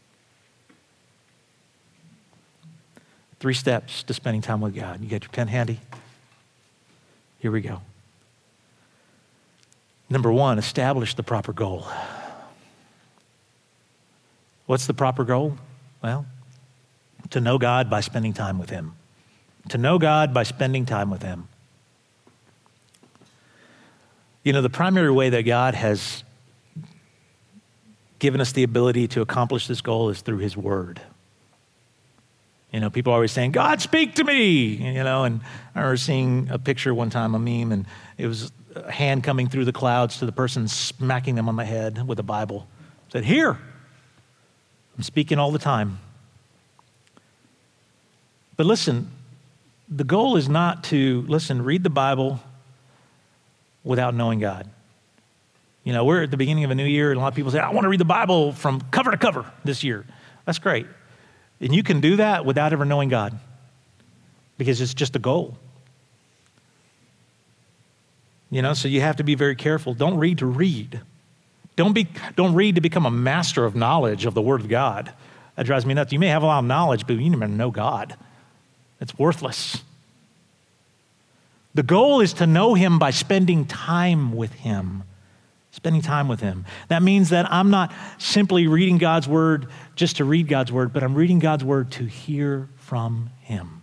B: Three steps to spending time with God. You got your pen handy? Here we go. Number one, establish the proper goal. What's the proper goal? Well, to know God by spending time with him. To know God by spending time with him. You know, the primary way that God has given us the ability to accomplish this goal is through his word. You know, people are always saying, God, speak to me, you know, and I remember seeing a picture one time, a meme, and it was a hand coming through the clouds to the person smacking them on the head with a Bible. It said, here, I'm speaking all the time. But listen, the goal is not to, listen, read the Bible without knowing God. You know, we're at the beginning of a new year, and a lot of people say, I want to read the Bible from cover to cover this year. That's great. And you can do that without ever knowing God, because it's just a goal. You know, so you have to be very careful. Don't read to read. Don't be, don't read to become a master of knowledge of the Word of God. That drives me nuts. You may have a lot of knowledge, but you never know God. It's worthless. The goal is to know him by spending time with him. Spending time with him. That means that I'm not simply reading God's word just to read God's word, but I'm reading God's word to hear from him.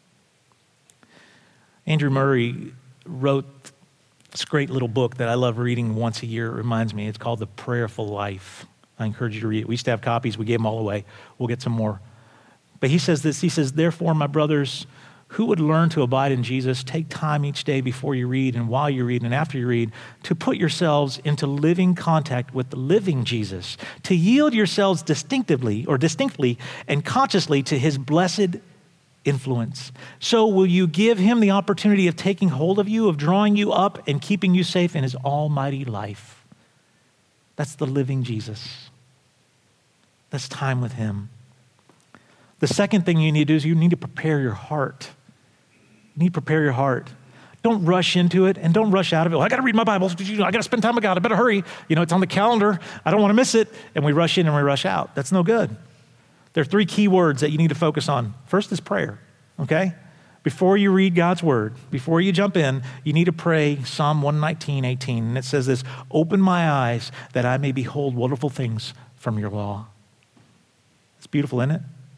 B: Andrew Murray wrote this great little book that I love reading once a year. It reminds me. It's called The Prayerful Life. I encourage you to read it. We used to have copies. We gave them all away. We'll get some more. But he says this. He says, therefore, my brothers, who would learn to abide in Jesus, take time each day before you read and while you read and after you read to put yourselves into living contact with the living Jesus, to yield yourselves distinctively or distinctly and consciously to his blessed influence. So will you give him the opportunity of taking hold of you, of drawing you up and keeping you safe in his almighty life. That's the living Jesus. That's time with him. The second thing you need to do is you need to prepare your heart. You need to prepare your heart. Don't rush into it and don't rush out of it. Well, I got to read my Bible. You know, I got to spend time with God. I better hurry. You know, it's on the calendar. I don't want to miss it. And we rush in and we rush out. That's no good. There are three key words that you need to focus on. First is prayer, okay? Before you read God's word, before you jump in, you need to pray Psalm one nineteen, eighteen. And it says this, open my eyes that I may behold wonderful things from your law. It's beautiful, isn't it?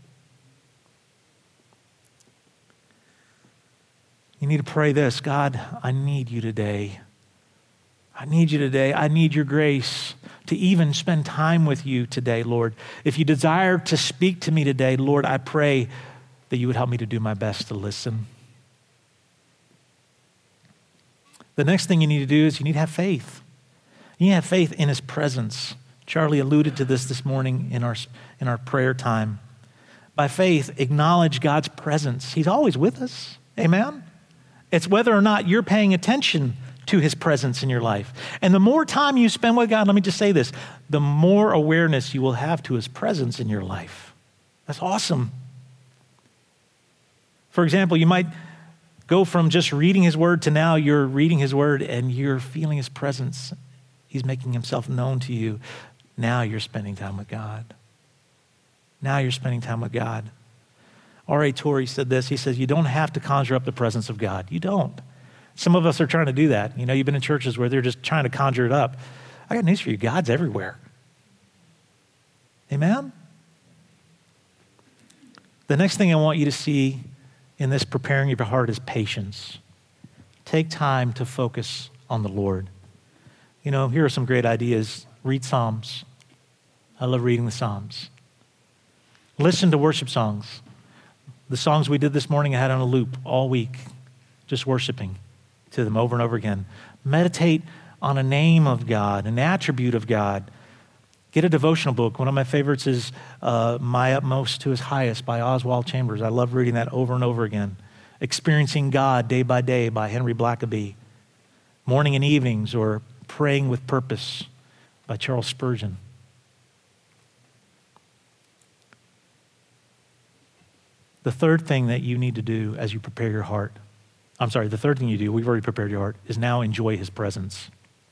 B: You need to pray this, God, I need you today. I need you today. I need your grace to even spend time with you today, Lord. If you desire to speak to me today, Lord, I pray that you would help me to do my best to listen. The next thing you need to do is you need to have faith. You need to have faith in his presence. Charlie alluded to this this morning in our, in our prayer time. By faith, acknowledge God's presence. He's always with us. Amen? It's whether or not you're paying attention to his presence in your life. And the more time you spend with God, let me just say this, the more awareness you will have to his presence in your life. That's awesome. For example, you might go from just reading his word to now you're reading his word and you're feeling his presence. He's making himself known to you. Now you're spending time with God. Now you're spending time with God. R A Torrey said this. He says, you don't have to conjure up the presence of God. You don't. Some of us are trying to do that. You know, you've been in churches where they're just trying to conjure it up. I got news for you. God's everywhere. Amen? The next thing I want you to see in this preparing of your heart is patience. Take time to focus on the Lord. You know, here are some great ideas. Read Psalms. I love reading the Psalms. Listen to worship songs. The songs we did this morning I had on a loop all week, just worshiping to them over and over again. Meditate on a name of God, an attribute of God. Get a devotional book. One of my favorites is uh, My Utmost to His Highest by Oswald Chambers. I love reading that over and over again. Experiencing God Day by Day by Henry Blackaby. Morning and Evenings or Praying with Purpose by Charles Spurgeon. The third thing that you need to do as you prepare your heart, I'm sorry, the third thing you do, we've already prepared your heart, is now enjoy his presence.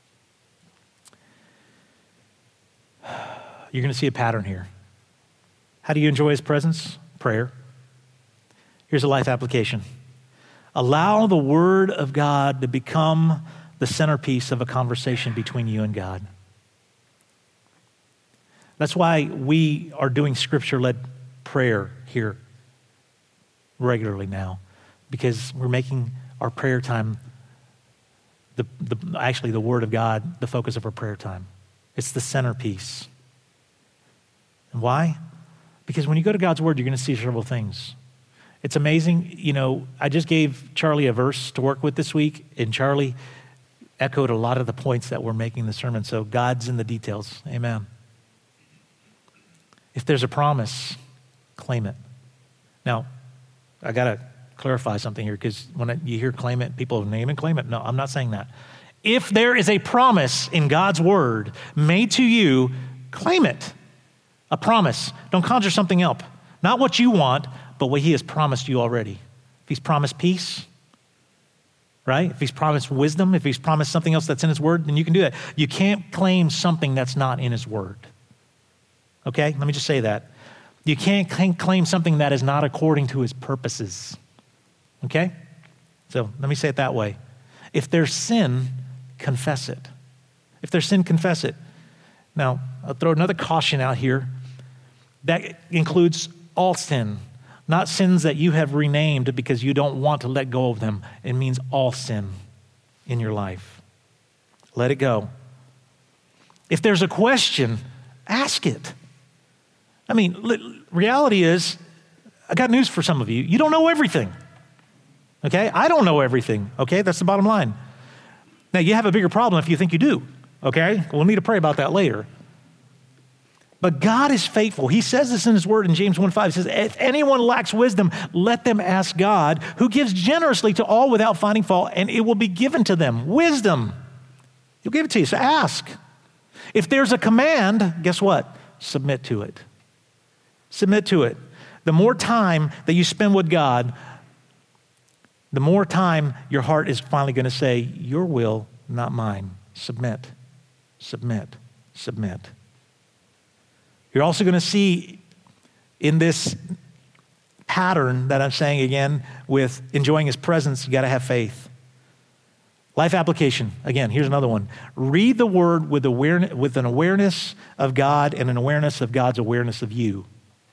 B: You're going to see a pattern here. How do you enjoy his presence? Prayer. Here's a life application. Allow the word of God to become the centerpiece of a conversation between you and God. That's why we are doing scripture-led prayer here regularly now because we're making our prayer time, the, the actually the Word of God, the focus of our prayer time. It's the centerpiece. And why? Because when you go to God's Word, you're going to see several things. It's amazing. You know, I just gave Charlie a verse to work with this week, and Charlie echoed a lot of the points that we're making in the sermon. So God's in the details. Amen. If there's a promise, claim it. Now, I got to clarify something here because when I, you hear claim it, people name and claim it. No, I'm not saying that. If there is a promise in God's Word made to you, claim it. A promise. Don't conjure something up. Not what you want, but what He has promised you already. If He's promised peace, right? If He's promised wisdom, if He's promised something else that's in His Word, then you can do that. You can't claim something that's not in His Word. Okay? Let me just say that. You can't claim something that is not according to His purposes. Okay? So let me say it that way. If there's sin, confess it. If there's sin, confess it. Now, I'll throw another caution out here. That includes all sin, not sins that you have renamed because you don't want to let go of them. It means all sin in your life. Let it go. If there's a question, ask it. I mean, reality is, I got news for some of you. You don't know everything. Okay? I don't know everything. Okay? That's the bottom line. Now, you have a bigger problem if you think you do. Okay? We'll need to pray about that later. But God is faithful. He says this in His Word in James one five. He says, if anyone lacks wisdom, let them ask God, who gives generously to all without finding fault, and it will be given to them. Wisdom. He'll give it to you, so ask. If there's a command, guess what? Submit to it. Submit to it. The more time that you spend with God, the more time your heart is finally going to say, your will, not mine. Submit, submit, submit. You're also going to see in this pattern that I'm saying again with enjoying His presence, you got to have faith. Life application. Again, here's another one. Read the Word with awareness, with an awareness of God and an awareness of God's awareness of you.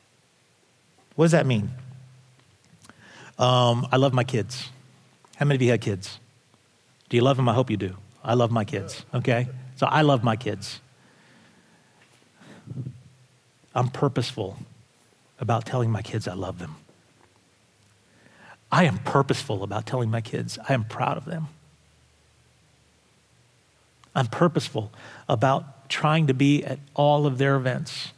B: What does that mean? Um, I love my kids. How many of you had kids? Do you love them? I hope you do. I love my kids, okay? So I love my kids. I'm purposeful about telling my kids I love them. I am purposeful about telling my kids I am proud of them. I'm purposeful about trying to be at all of their events.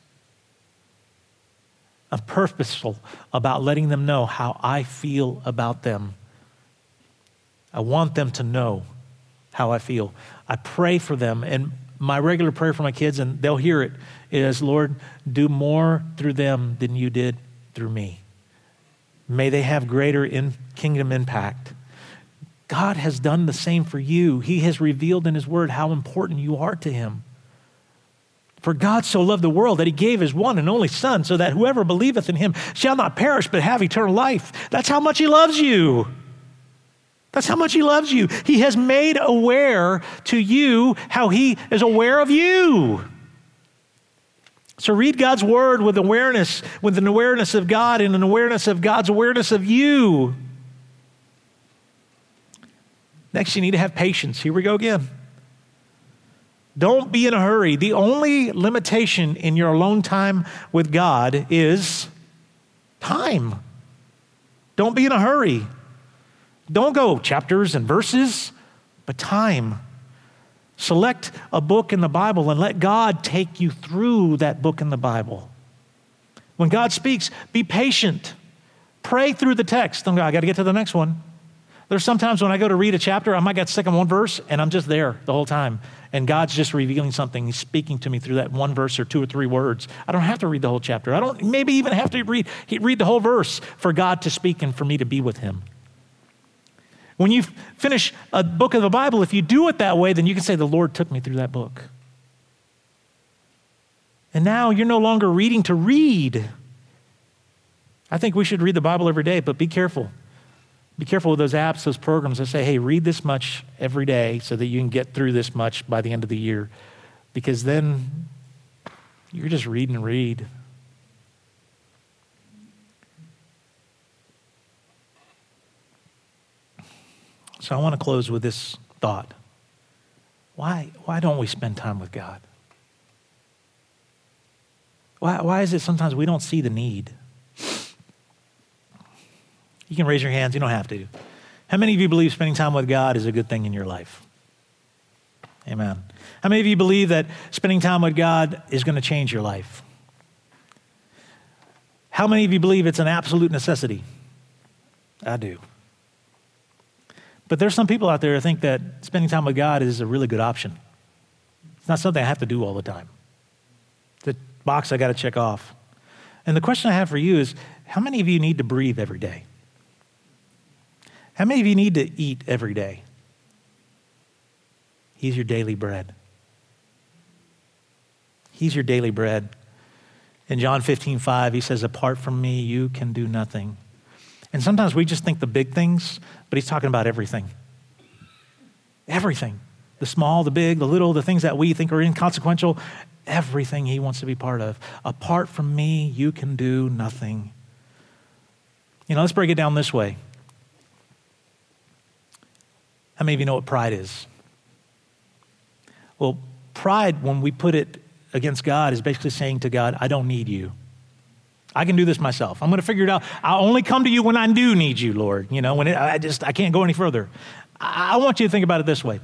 B: I'm purposeful about letting them know how I feel about them. I want them to know how I feel. I pray for them, and my regular prayer for my kids, and they'll hear it, is, Lord, do more through them than you did through me. May they have greater in kingdom impact. God has done the same for you. He has revealed in His Word how important you are to Him. For God so loved the world that He gave His one and only Son, so that whoever believeth in Him shall not perish but have eternal life. That's how much He loves you. That's how much He loves you. He has made aware to you how He is aware of you. So read God's Word with awareness, with an awareness of God and an awareness of God's awareness of you. Next, you need to have patience. Here we go again. Don't be in a hurry. The only limitation in your alone time with God is time. Don't be in a hurry. Don't go chapters and verses, but time. Select a book in the Bible and let God take you through that book in the Bible. When God speaks, be patient. Pray through the text. Don't go, I got to get to the next one. There's sometimes when I go to read a chapter, I might get stuck in one verse and I'm just there the whole time. And God's just revealing something. He's speaking to me through that one verse or two or three words. I don't have to read the whole chapter. I don't maybe even have to read, read the whole verse for God to speak and for me to be with Him. When you finish a book of the Bible, if you do it that way, then you can say, the Lord took me through that book. And now you're no longer reading to read. I think we should read the Bible every day, but be careful. Be careful with those apps, those programs that say, hey, read this much every day so that you can get through this much by the end of the year. Because then you're just reading and read. So I want to close with this thought. Why, why don't we spend time with God? Why, why is it sometimes we don't see the need? You can raise your hands. You don't have to. How many of you believe spending time with God is a good thing in your life? Amen. How many of you believe that spending time with God is going to change your life? How many of you believe it's an absolute necessity? I do. But there's some people out there who think that spending time with God is a really good option. It's not something I have to do all the time. It's a box I got to check off. And the question I have for you is, how many of you need to breathe every day? How many of you need to eat every day? He's your daily bread. He's your daily bread. In John fifteen five, he says, apart from me, you can do nothing. And sometimes we just think the big things, but he's talking about everything. Everything. The small, the big, the little, the things that we think are inconsequential, everything he wants to be part of. Apart from me, you can do nothing. You know, let's break it down this way. How many of you know what pride is? Well, pride, when we put it against God, is basically saying to God, I don't need you. I can do this myself. I'm going to figure it out. I'll only come to you when I do need you, Lord. You know, when it, I just, I can't go any further. I, I want you to think about it this way.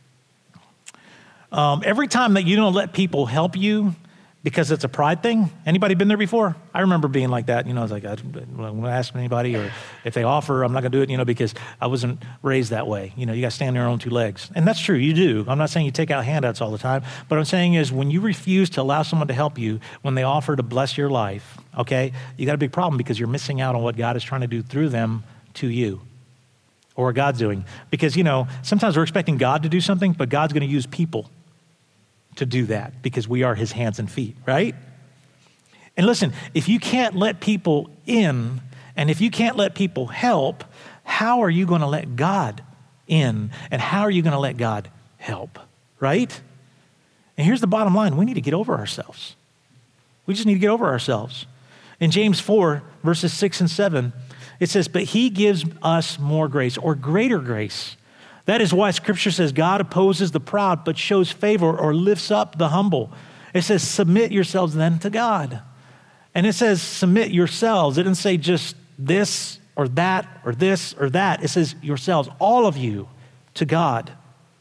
B: Um, every time that you don't let people help you because it's a pride thing, anybody been there before? I remember being like that. You know, I was like, I don't want to ask anybody, or if they offer, I'm not going to do it, you know, because I wasn't raised that way. You know, you got to stand on your own two legs. And that's true, you do. I'm not saying you take out handouts all the time. But what I'm saying is when you refuse to allow someone to help you, when they offer to bless your life, okay, you got a big problem because you're missing out on what God is trying to do through them to you, or what God's doing. Because, you know, sometimes we're expecting God to do something, but God's going to use people to do that because we are his hands and feet, right? And listen, if you can't let people in, and if you can't let people help, how are you going to let God in? And how are you going to let God help, right? And here's the bottom line. We need to get over ourselves. We just need to get over ourselves. In James four, verses six and seven, it says, but he gives us more grace, or greater grace. That is why Scripture says God opposes the proud, but shows favor or lifts up the humble. It says, submit yourselves then to God. And it says, submit yourselves. It didn't say just this or that or this or that. It says yourselves, all of you, to God.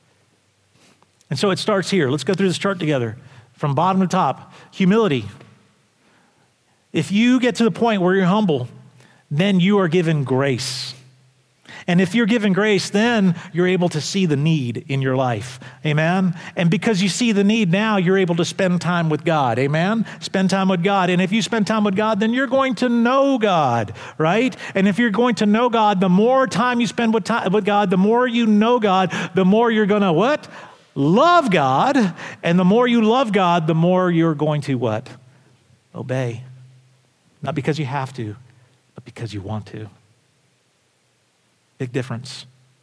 B: And so it starts here. Let's go through this chart together from bottom to top. Humility. If you get to the point where you're humble, then you are given grace. And if you're given grace, then you're able to see the need in your life. Amen? And because you see the need now, you're able to spend time with God. Amen? Spend time with God. And if you spend time with God, then you're going to know God, right? And if you're going to know God, the more time you spend with, time, with God, the more you know God, the more you're going to what? Love God. And the more you love God, the more you're going to what? Obey. Not because you have to, but because you want to. Big difference.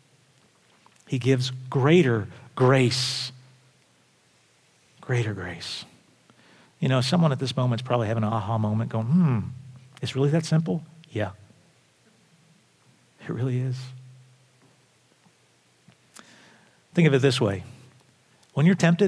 B: He gives greater grace. Greater grace. You know, someone at this moment is probably having an aha moment going, hmm, it's really that simple? Yeah. It really is. Think of it this way. When you're tempted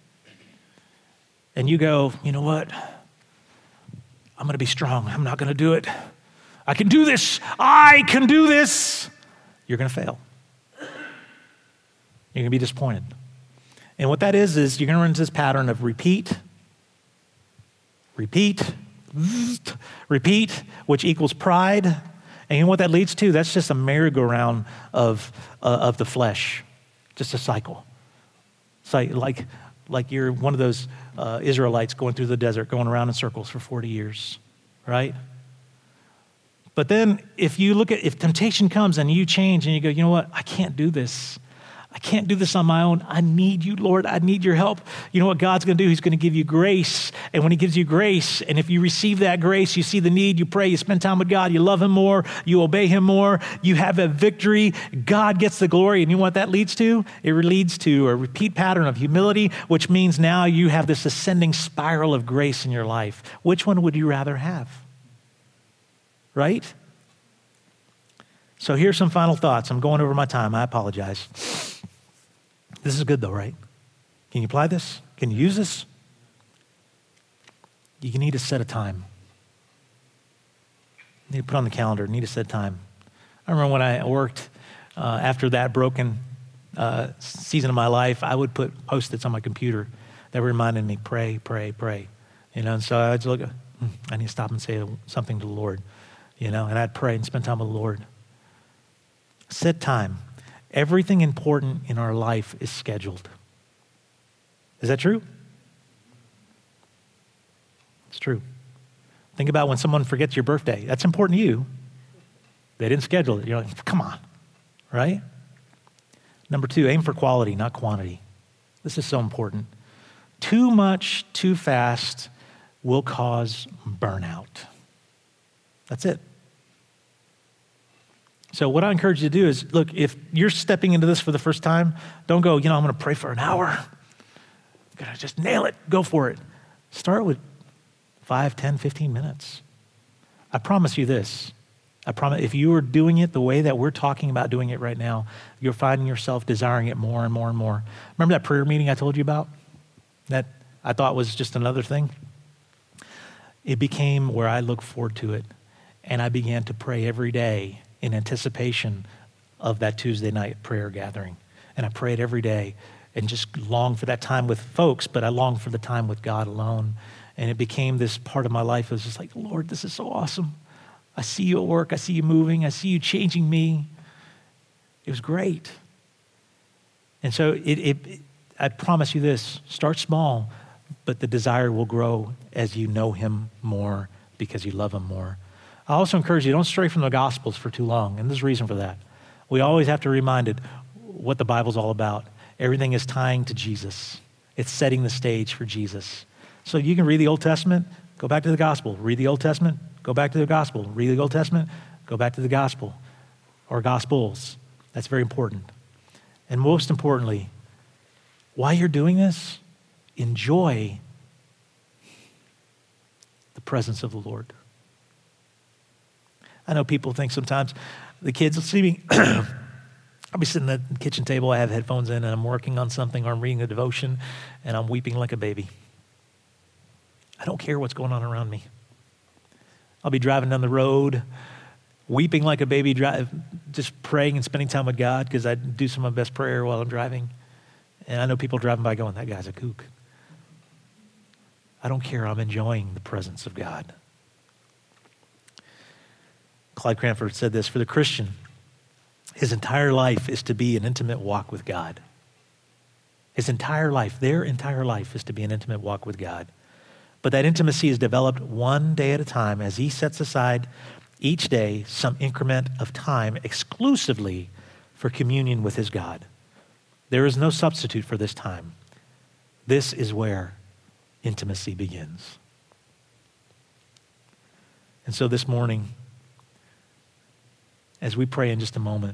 B: and you go, you know what? I'm going to be strong. I'm not going to do it. I can do this. I can do this. You're going to fail. You're going to be disappointed. And what that is, is you're going to run into this pattern of repeat, repeat, repeat, which equals pride. And you know what that leads to? That's just a merry-go-round of, uh, of the flesh, just a cycle. It's like, like, like you're one of those uh, Israelites going through the desert, going around in circles for forty years, right? But then if you look at, if temptation comes and you change and you go, you know what, I can't do this. I can't do this on my own. I need you, Lord. I need your help. You know what God's going to do? He's going to give you grace. And when he gives you grace, and if you receive that grace, you see the need, you pray, you spend time with God, you love him more, you obey him more, you have a victory, God gets the glory. And you know what that leads to? It leads to a repeat pattern of humility, which means now you have this ascending spiral of grace in your life. Which one would you rather have? Right? So here's some final thoughts. I'm going over my time. I apologize. This is good though, right? Can you apply this? Can you use this? You need to set a time. You need to put on the calendar. You need to set time. I remember when I worked uh, after that broken uh, season of my life, I would put Post-its on my computer that reminded me, pray, pray, pray. You know, and so I'd look, hmm, I need to stop and say something to the Lord. You know, and I'd pray and spend time with the Lord. Set time. Everything important in our life is scheduled. Is that true? It's true. Think about when someone forgets your birthday. That's important to you. They didn't schedule it. You're like, come on, right? Number two, aim for quality, not quantity. This is so important. Too much, too fast will cause burnout. That's it. So what I encourage you to do is, look, if you're stepping into this for the first time, don't go, you know, I'm going to pray for an hour. I'm going to just nail it. Go for it. Start with five, ten, fifteen minutes. I promise you this. I promise if you are doing it the way that we're talking about doing it right now, you're finding yourself desiring it more and more and more. Remember that prayer meeting I told you about? That I thought was just another thing? It became where I look forward to it. And I began to pray every day in anticipation of that Tuesday night prayer gathering. And I prayed every day and just longed for that time with folks, but I longed for the time with God alone. And it became this part of my life. It was just like, Lord, this is so awesome. I see you at work. I see you moving. I see you changing me. It was great. And so it, it, it I promise you this, start small, but the desire will grow as you know him more because you love him more. I also encourage you, don't stray from the Gospels for too long, and there's a reason for that. We always have to be reminded what the Bible's all about. Everything is tying to Jesus. It's setting the stage for Jesus. So you can read the Old Testament, go back to the Gospel. Read the Old Testament, go back to the Gospel. Read the Old Testament, go back to the Gospel or Gospels. That's very important. And most importantly, while you're doing this, enjoy the presence of the Lord. I know people think sometimes the kids are sleeping. I'll be sitting at the kitchen table, I have headphones in, and I'm working on something, or I'm reading a devotion, and I'm weeping like a baby. I don't care what's going on around me. I'll be driving down the road, weeping like a baby, drive, just praying and spending time with God, because I do some of my best prayer while I'm driving. And I know people driving by going, that guy's a kook. I don't care. I'm enjoying the presence of God. Clyde Cranford said this, for the Christian, his entire life is to be an intimate walk with God. His entire life, their entire life is to be an intimate walk with God. But that intimacy is developed one day at a time as he sets aside each day some increment of time exclusively for communion with his God. There is no substitute for this time. This is where intimacy begins. And so this morning, as we pray in just a moment,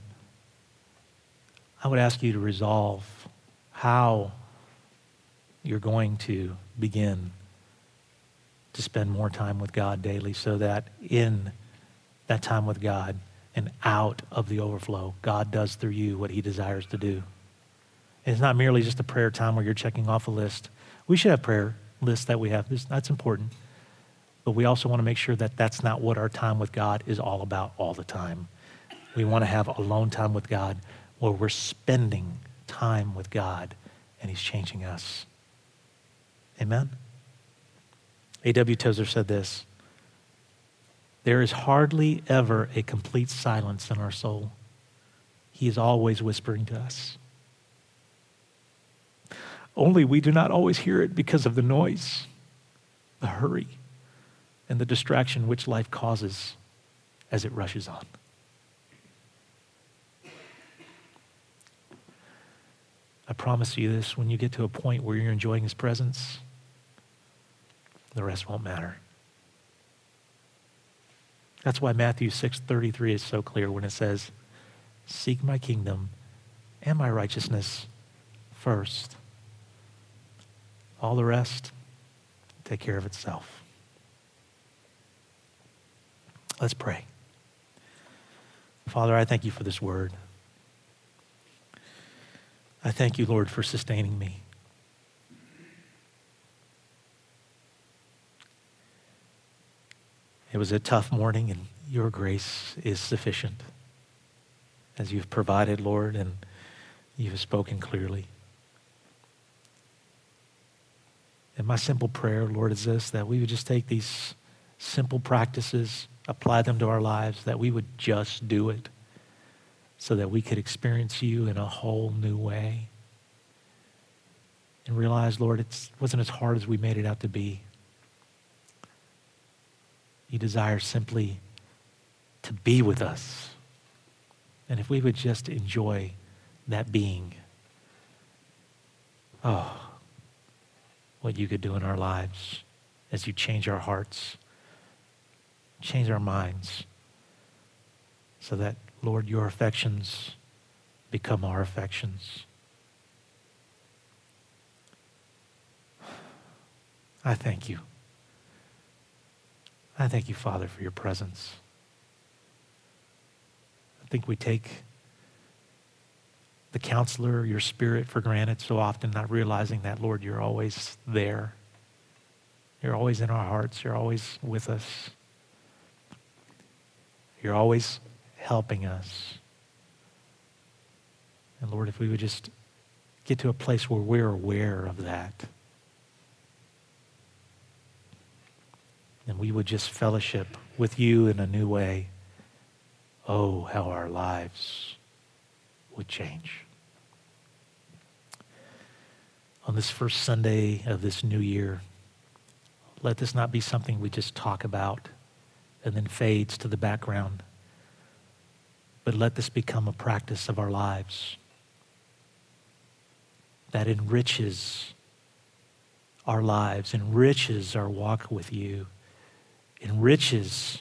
B: I would ask you to resolve how you're going to begin to spend more time with God daily, so that in that time with God and out of the overflow, God does through you what he desires to do. And it's not merely just a prayer time where you're checking off a list. We should have prayer lists that we have. That's important. But we also want to make sure that that's not what our time with God is all about all the time. We want to have alone time with God where we're spending time with God and he's changing us. Amen? A W Tozer said this, there is hardly ever a complete silence in our soul. He is always whispering to us. Only we do not always hear it because of the noise, the hurry, and the distraction which life causes as it rushes on. I promise you this, when you get to a point where you're enjoying his presence, the rest won't matter. That's why Matthew six thirty-three is so clear when it says, seek my kingdom and my righteousness first. All the rest, take care of itself. Let's pray. Father, I thank you for this word. I thank you, Lord, for sustaining me. It was a tough morning, and your grace is sufficient as you've provided, Lord, and you have spoken clearly. And my simple prayer, Lord, is this, that we would just take these simple practices, apply them to our lives, that we would just do it so that we could experience you in a whole new way. And realize, Lord, it wasn't as hard as we made it out to be. You desire simply to be with us. And if we would just enjoy that being, oh, what you could do in our lives as you change our hearts, change our minds, so that, Lord, your affections become our affections. I thank you. I thank you, Father, for your presence. I think we take the counselor, your Spirit, for granted so often, not realizing that, Lord, you're always there. You're always in our hearts. You're always with us. You're always helping us. And Lord, if we would just get to a place where we're aware of that, and we would just fellowship with you in a new way, oh, how our lives would change. On this first Sunday of this new year, let this not be something we just talk about and then fades to the background, but let this become a practice of our lives that enriches our lives, enriches our walk with you, enriches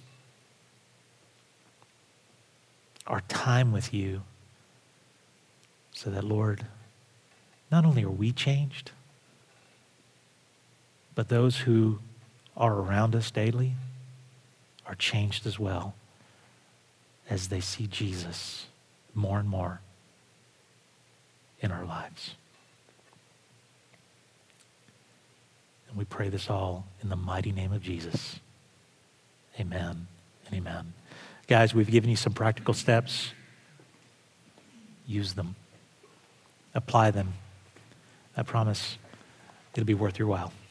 B: our time with you, so that, Lord, not only are we changed, but those who are around us daily are changed as well as they see Jesus more and more in our lives. And we pray this all in the mighty name of Jesus. Amen and amen. Guys, we've given you some practical steps. Use them. Apply them. I promise it'll be worth your while.